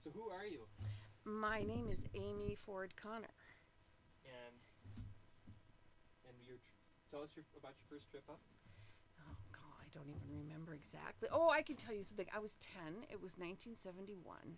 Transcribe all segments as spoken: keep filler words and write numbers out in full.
So who are you? My name is Amy Ford Connor. And and your tr- tell us your, about your first trip up. Oh, God, I don't even remember exactly. Oh, I can tell you something. I was ten. It was nineteen seventy-one.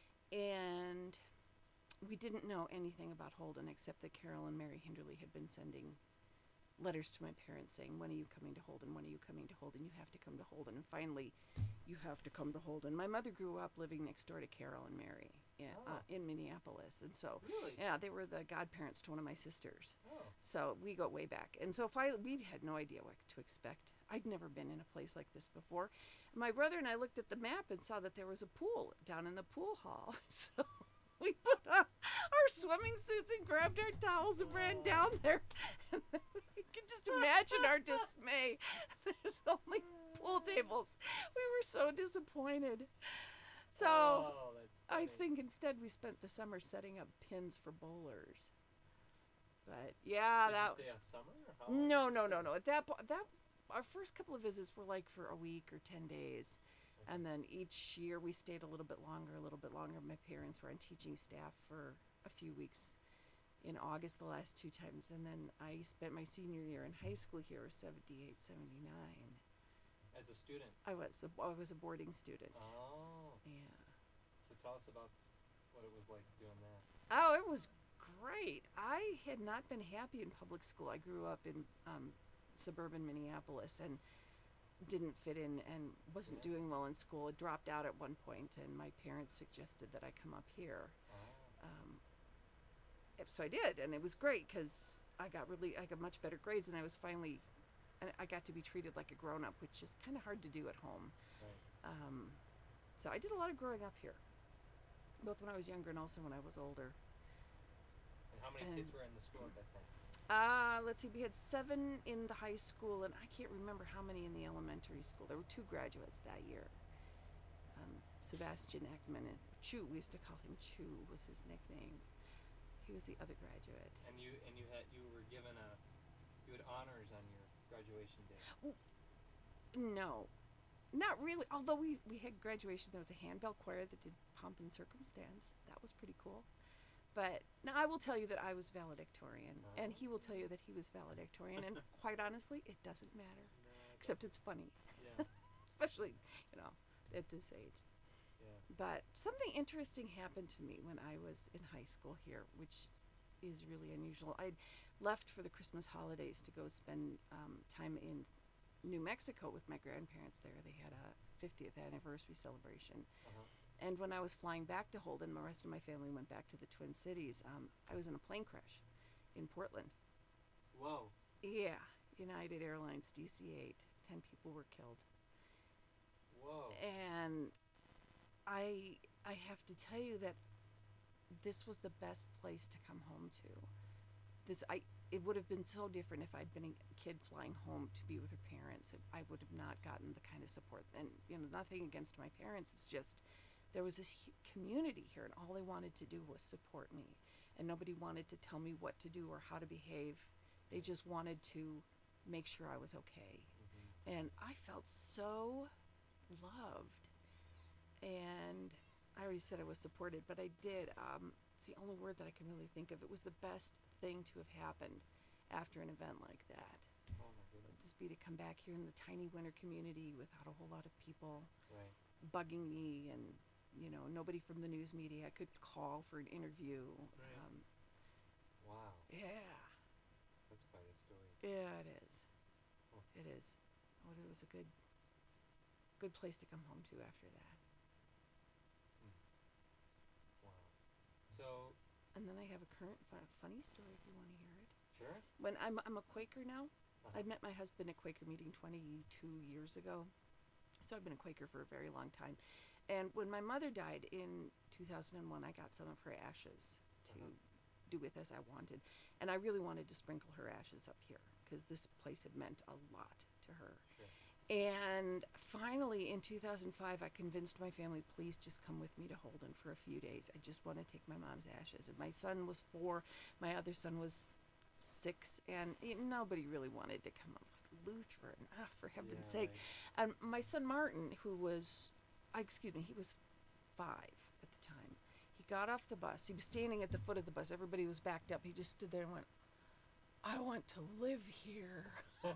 And we didn't know anything about Holden except that Carol and Mary Hinderly had been sending letters to my parents saying, "When are you coming to Holden? When are you coming to Holden? You have to come to Holden." And finally, you have to come to Holden. My mother grew up living next door to Carol and Mary in, uh, Oh, in Minneapolis. And so, really? yeah, they were the godparents to one of my sisters. Oh, So we go way back. And so finally, we had no idea what to expect. I'd never been in a place like this before. My brother and I looked at the map and saw that there was a pool down in the pool hall. So we put on our swimming suits and grabbed our towels and ran down oh, there. And you can just imagine our dismay. There's only pool tables. We were so disappointed. So oh, that's I funny. think instead we spent the summer setting up pins for bowlers. But yeah, Did you that stay was a summer, or how long did no, you no, stay no, there? no. At that that our first couple of visits were like for a week or ten days. Okay. And then each year we stayed a little bit longer, a little bit longer. My parents were on teaching staff for a few weeks in August the last two times. And then I spent my senior year in high school here, seventy-eight, seventy-nine. As a student. I was a, I was a boarding student. Oh, Yeah. so tell us about what it was like doing that. Oh, it was great. I had not been happy in public school. I grew up in um, suburban Minneapolis and didn't fit in and wasn't Yeah. doing well in school. I dropped out at one point, and my parents suggested that I come up here. Oh, Um, so I did, and it was great because I got really I got much better grades, and I was finally and I got to be treated like a grown up, which is kind of hard to do at home. right. Um, so I did a lot of growing up here, both when I was younger and also when I was older. And how many And kids were in the school at that time? Uh, let's see, we had seven in the high school, and I can't remember how many in the elementary school. There were two graduates that year. Um, Sebastian Ekman, and Chu, we used to call him Chu, was his nickname. He was the other graduate. And you and you had you were given a you had honors on your graduation day. Ooh, no, not really. Although we, we had graduation, there was a handbell choir that did pomp and circumstance. That was pretty cool. But now I will tell you that I was valedictorian, and he will tell Oh. you that he was valedictorian. And quite honestly, it doesn't matter, No, it except doesn't. it's funny, Yeah. especially you know at this age. Yeah. But something interesting happened to me when I was in high school here, which is really unusual. I left for the Christmas holidays to go spend um, time in New Mexico with my grandparents there. They had a fiftieth anniversary celebration. Uh huh. And when I was flying back to Holden, the rest of my family went back to the Twin Cities. Um, I was in a plane crash in Portland. Whoa. Yeah, United Airlines D C eight. Ten people were killed. Whoa. And I I have to tell you that this was the best place to come home to. This I It would have been so different if I'd been a kid flying home to be with her parents. I would have not gotten the kind of support. And you know, nothing against my parents. It's just there was this community here, and all they wanted to do was support me, and nobody wanted to tell me what to do or how to behave. They Right. just wanted to make sure I was okay, Mm-hmm. and I felt so loved. And I already said I was supported, but I did. Um, it's the only word that I can really think of. It was the best thing to have happened after an event like that. Oh my goodness. Just be to come back here in the tiny winter community without a whole lot of people Right. bugging me, and you know nobody from the news media I could call for an interview. Right. Um, Wow. yeah, That's quite a story. yeah, it is. Huh. It is. Oh, it was a good, good place to come home to after that. Hmm. Wow. So And then I have a current fun, funny story if you want to hear it. sure. When I'm I'm a Quaker now. Uh I huh. met my husband at Quaker meeting twenty-two years ago. So I've been a Quaker for a very long time. And when my mother died in two thousand one, I got some of her ashes Uh to huh. do with as I wanted. And I really wanted to sprinkle her ashes up here because this place had meant a lot to her. Sure. And finally, in two thousand five, I convinced my family, please just come with me to Holden for a few days. I just want to take my mom's ashes. And my son was four, my other son was six, and nobody really wanted to come up with Lutheran, ah, for heaven's Yeah. sake. Right. And my son Martin, who was, excuse me, he was five at the time. He got off the bus. He was standing at the foot of the bus. Everybody was backed up. He just stood there and went, I want to live here.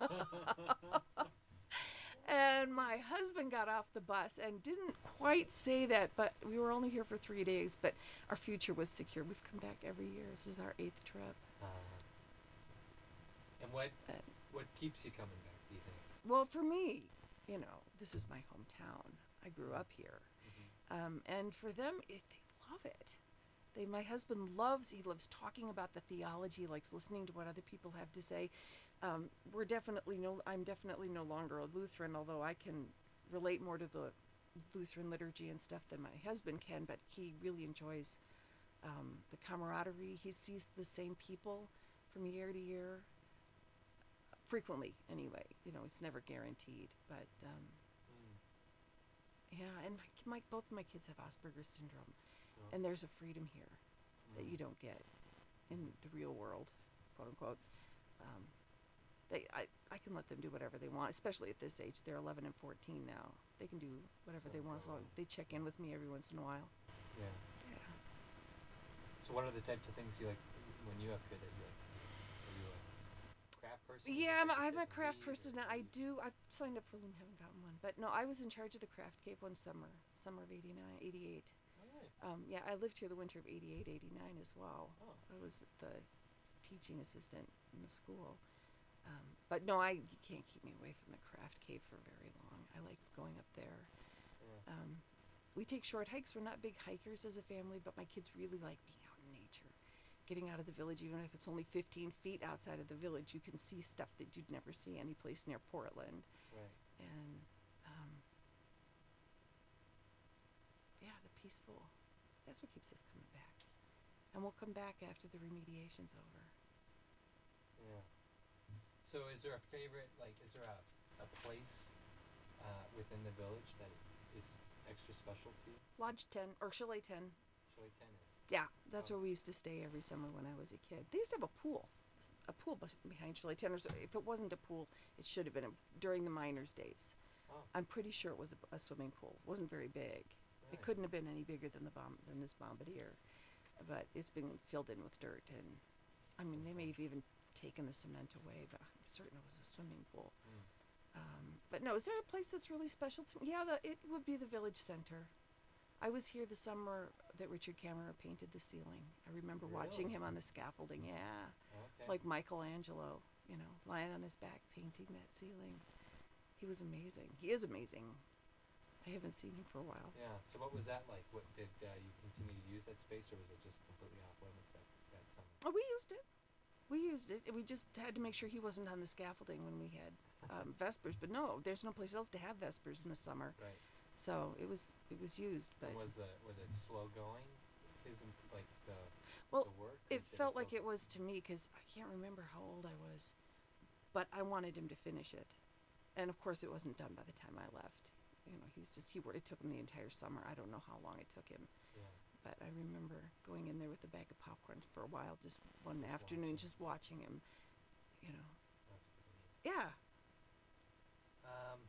And my husband got off the bus and didn't quite say that, but we were only here for three days, but our future was secure. We've come back every year. This is our eighth trip. uh, and what But, what keeps you coming back? Do you think? well, for me, you know, this is my hometown. I grew Mm. up here. Mm-hmm. Um, and for them, it, they love it. They, my husband loves, he loves talking about the theology, likes listening to what other people have to say. Um, we're definitely no, I'm definitely no longer a Lutheran, although I can relate more to the Lutheran liturgy and stuff than my husband can, but he really enjoys um, the camaraderie. He sees the same people from year to year, frequently anyway. You know, it's never guaranteed, but um, Mm. yeah. And my, my both of my kids have Asperger's syndrome, Oh. and there's a freedom here that Mm. you don't get in Mm-hmm. the real world, quote unquote. Um, they, I, I can let them do whatever they want, especially at this age. They're eleven and fourteen now. They can do whatever So they want go as long and as they check in yeah, with me every once in a while. yeah. Yeah. So what are the types of things you like when you have kid that you like to do? Are you a craft person? You Yeah, just I'm, like to I'm sit a and craft read, or person. what do I you? do. I've signed up for Loom, haven't gotten one, but no, I was in charge of the craft cave one summer, summer of eighty-nine, eighty-eight. Oh really? Um, yeah, I lived here the winter of eighty-eight, eighty-nine as well. Oh. I was the teaching assistant in the school. Um, but no, I you can't keep me away from the craft cave for very long. I like going up there. Yeah. Um, we take short hikes. We're not big hikers as a family, but my kids really like being out in nature. Getting out of the village, even if it's only fifteen feet outside of the village, you can see stuff that you'd never see any place near Portland. Right. And um, yeah, the peaceful. That's what keeps us coming back. And we'll come back after the remediation's over. Yeah. So is there a favorite? Like, is there a a place uh, within the village that is extra special to you? Lodge ten or Chalet ten. Chalet Ten is. Yeah, that's Oh. where we used to stay every summer when I was a kid. They used to have a pool, a pool behind Chalet ten. Or if it wasn't a pool, it should have been a, during the miners' days. Oh. I'm pretty sure it was a, a swimming pool. It wasn't very big. It Really? couldn't have been any bigger than the bomb than this bombardier, but it's been filled in with dirt. And I So mean, they may fun. have even taken the cement away, but I'm certain it was a swimming pool. Mm. Um, but no, is there a place that's really special to me? Yeah, the, it would be the village center. I was here the summer that Richard Kammerer painted the ceiling. I remember watching Really? him on the scaffolding. Yeah, Okay. like Michelangelo, you know, lying on his back painting that ceiling. He was amazing. He is amazing. I haven't seen him for a while. Yeah. So what was that like? What did uh, you continue to use that space, or was it just completely off limits that that summer? Oh, we used it. We used it. We just had to make sure he wasn't on the scaffolding when we had um, Vespers. But no, there's no place else to have Vespers in the summer, Right. so it was it was used. And But was the was it slow going? His like the well, the work, or it did it felt go? like it was to me because I can't remember how old I was, but I wanted him to finish it. And of course, it wasn't done by the time I left. You know, he was just he worked. It took him the entire summer. I don't know how long it took him, Yeah. but I remember going in there with a bag of popcorn for a while, just one Just afternoon, watching. just watching him. You know, That's pretty neat. yeah. Um,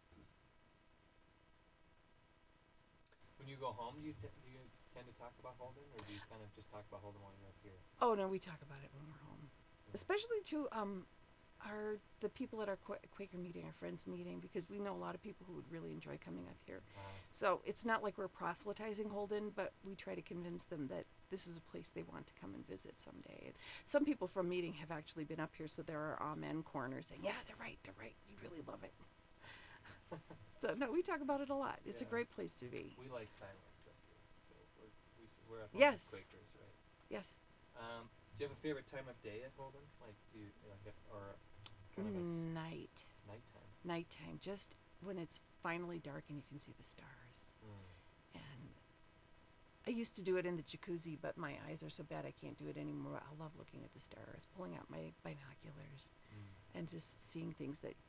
when you go home, do you t- do you tend to talk about Holden, or do you kind of just talk about Holden while you're up here? Oh no, we talk about it when we're home, Yeah. especially to um our the people at our Quaker meeting, our friends meeting, because we know a lot of people who would really enjoy coming up here. Uh, So it's not like we're proselytizing Holden, but we try to convince them that this is a place they want to come and visit someday. And some people from meeting have actually been up here, so there are amen corners saying, "Yeah, they're right, they're right. You really love it." So no, we talk about it a lot. It's a yeah. great place to be. We like silence up here, so we're we s- we're at home as Yes, Quakers, right? yes. Um, do you have a favorite time of day at Holden? Like, do you like a, or kind of a s- Night, nighttime? nighttime, just when it's finally dark and you can see the stars. Mm. And I used to do it in the jacuzzi, but my eyes are so bad I can't do it anymore. I love looking at the stars, pulling out my binoculars, Mm. and just seeing things that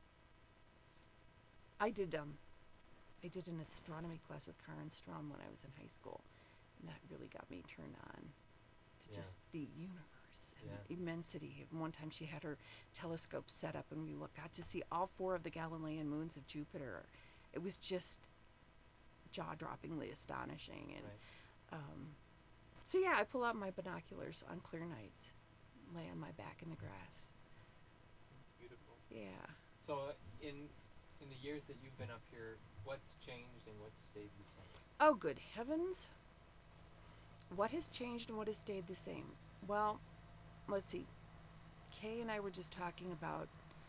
I did. Um, I did an astronomy class with Karen Strom when I was in high school, and that really got me turned on to Yeah. just the universe and Yeah. immensity. And one time she had her telescope set up, and we look, got to see all four of the Galilean moons of Jupiter. It was just jaw-droppingly astonishing. And Right. um, so yeah, I pull out my binoculars on clear nights, lay on my back in the grass. That's beautiful. Yeah. So uh, in in the years that you've been up here, what's changed and what's stayed the same? Oh, good heavens. What has changed and what has stayed the same? Well, let's see. Kay and I were just talking about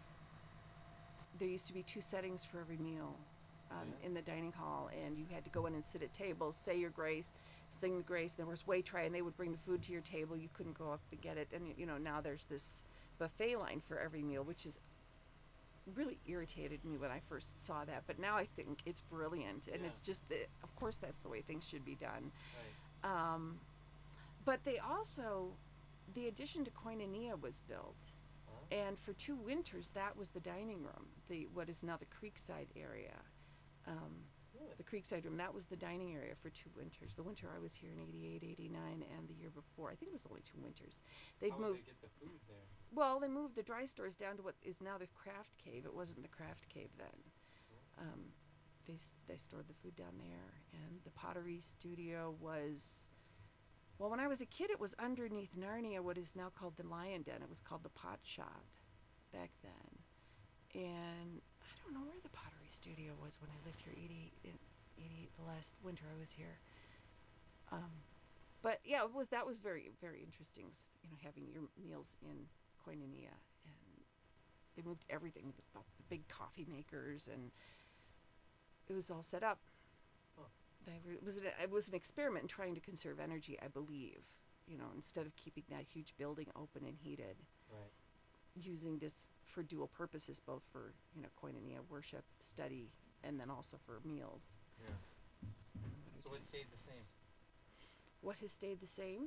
there used to be two settings for every meal um, Yeah. in the dining hall, and you had to go in and sit at tables, say your grace, sing the grace. And there was wait try, and they would bring the food to your table. You couldn't go up and get it. And you know now there's this buffet line for every meal, which is really irritated me when I first saw that. But now I think it's brilliant, and Yeah. it's just that, of course, that's the way things should be done. Right. Um, but they also, the addition to Koinonia was built, Huh? and for two winters, that was the dining room, the what is now the Creekside area. Um, Really? the Creekside room, that was the dining area for two winters. The winter I was here in eighty-eight, eighty-nine, and the year before, I think it was only two winters. They'd How would moved, they get the food there? well, they moved the dry stores down to what is now the Craft Cave. It wasn't the Craft Cave then. Huh? Um, they, they stored the food down there, and the pottery studio was, well, when I was a kid, it was underneath Narnia, what is now called the Lion Den. It was called the Pot Shop back then. And I don't know where the pottery studio was when I lived here, eighty-eight, eighty-eight the last winter I was here. Um, but yeah, it was that was very very interesting. Was, you know, having your meals in Koinonia, and they moved everything, the, the big coffee makers, and it was all set up. Huh. It was an, it was an experiment in trying to conserve energy, I believe. You know, instead of keeping that huge building open and heated, Right. using this for dual purposes, both for you know koinonia worship, study, and then also for meals. Yeah. And what are So what doing? stayed the same? What has stayed the same?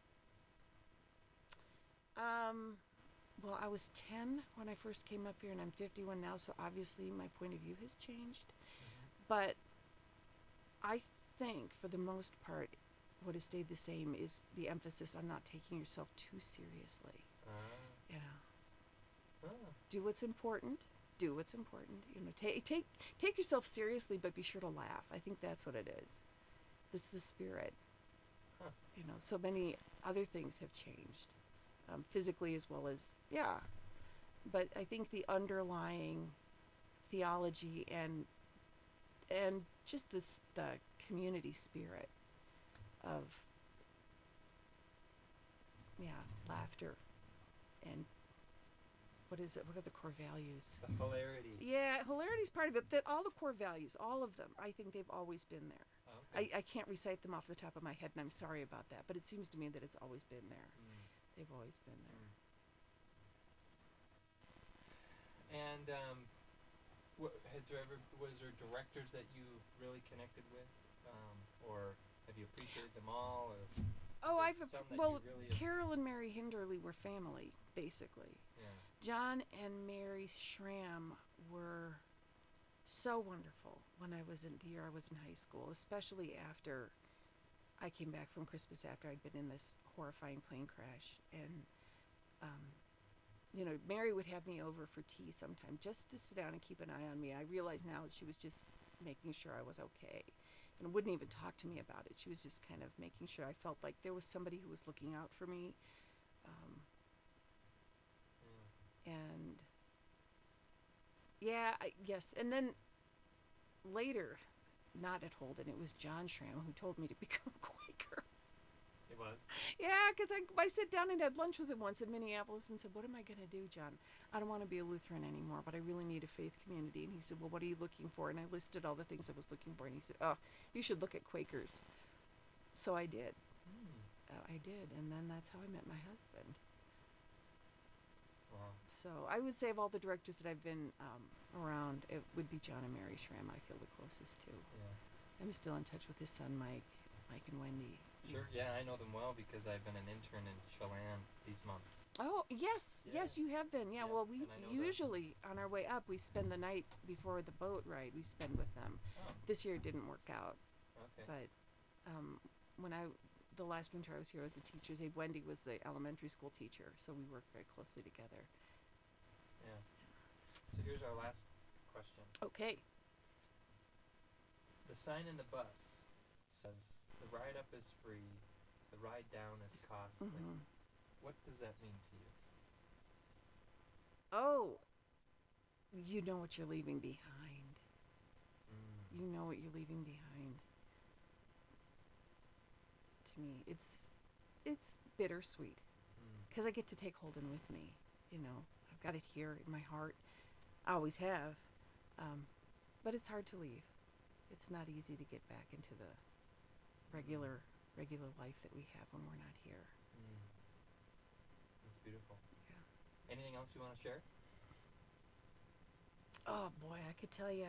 Um, well, I was ten when I first came up here, and I'm fifty-one now, so obviously my point of view has changed. Mm-hmm. But I think, for the most part, what has stayed the same is the emphasis on not taking yourself too seriously. Ah. You know, Ah. do what's important. Do what's important. You know, take take take yourself seriously, but be sure to laugh. I think that's what it is. This is the spirit. Huh. You know, so many other things have changed, um, physically as well as yeah. But I think the underlying theology and and just this the community spirit of yeah laughter and what is it? What are the core values? The hilarity. Yeah, hilarity is part of it. That all the core values, all of them, I think they've always been there. Oh, okay. I, I can't recite them off the top of my head, and I'm sorry about that. But it seems to me that it's always been there. Mm. They've always been there. Mm. And um, what, has there ever was there directors that you really connected with, um, or have you appreciated them all, or is Oh, there I've some that you well, really have? Carol and Mary Hinderly were family, basically. Yeah. John and Mary Schramm were so wonderful when I was in the year I was in high school, especially after I came back from Christmas after I'd been in this horrifying plane crash. And, um, you know, Mary would have me over for tea sometime just to sit down and keep an eye on me. I realize now that she was just making sure I was okay and wouldn't even talk to me about it. She was just kind of making sure I felt like there was somebody who was looking out for me. Um, Yeah. and yeah, I, yes. And then later, not at Holden, it was John Schramm who told me to become a Quaker. It was. Yeah, because I, I sat down and had lunch with him once in Minneapolis and said, "What am I going to do, John? I don't want to be a Lutheran anymore, but I really need a faith community." And he said, "Well, what are you looking for?" And I listed all the things I was looking for. And he said, "Oh, you should look at Quakers." So I did. Hmm. Uh, I did. And then that's how I met my husband. Wow. So I would say of all the directors that I've been um, around, it would be John and Mary Schramm I feel the closest to. Yeah. I'm still in touch with his son, Mike, Mike and Wendy. Sure. Yeah, I know them well because I've been an intern in Chelan these months. Oh, yes, Yeah. yes, you have been. Yeah, Yeah, well, we and I know the. usually on our way up, we spend the night before the boat ride. We spend with them. Oh. This year it didn't work out, Okay. but um, when I the last winter I was here as a teacher's aide, Wendy was the elementary school teacher, so we worked very closely together. Yeah. So here's our last question. Okay. the sign in the bus says the ride up is free, the ride down is costly. Mm-hmm. What does that mean to you? Oh, you know what you're leaving behind. Mm, You know what you're leaving behind. To me, it's it's bittersweet mm, because I get to take Holden with me. You know, I've got it here in my heart. I always have, um, but it's hard to leave. It's not easy to get back into the mm, regular regular life that we have when we're not here. mm. That's beautiful. Yeah. Anything else you want to share? Oh boy, I could tell you.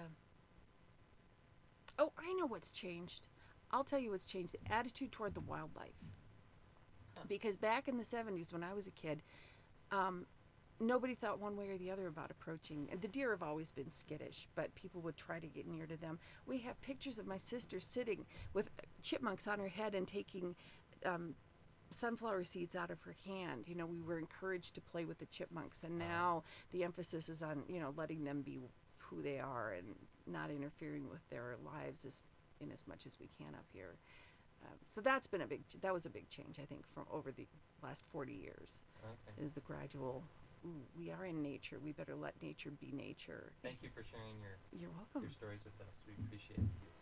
Oh, I know what's changed. I'll tell you what's changed: the attitude toward the wildlife. Huh. Because back in the seventies, when I was a kid, um, nobody thought one way or the other about approaching. And the deer have always been skittish, but people would try to get near to them. We have pictures of my sister sitting with chipmunks on her head and taking um, sunflower seeds out of her hand. You know, we were encouraged to play with the chipmunks, and Uh, now the emphasis is on, you know, letting them be who they are and not interfering with their lives as in as much as we can up here. Um, so that's been a big that was a big change, I think, from over the last forty years. okay. Is the gradual, ooh, we are in nature, we better let nature be nature. Thank you for sharing your You're your welcome. stories with us. We appreciate it.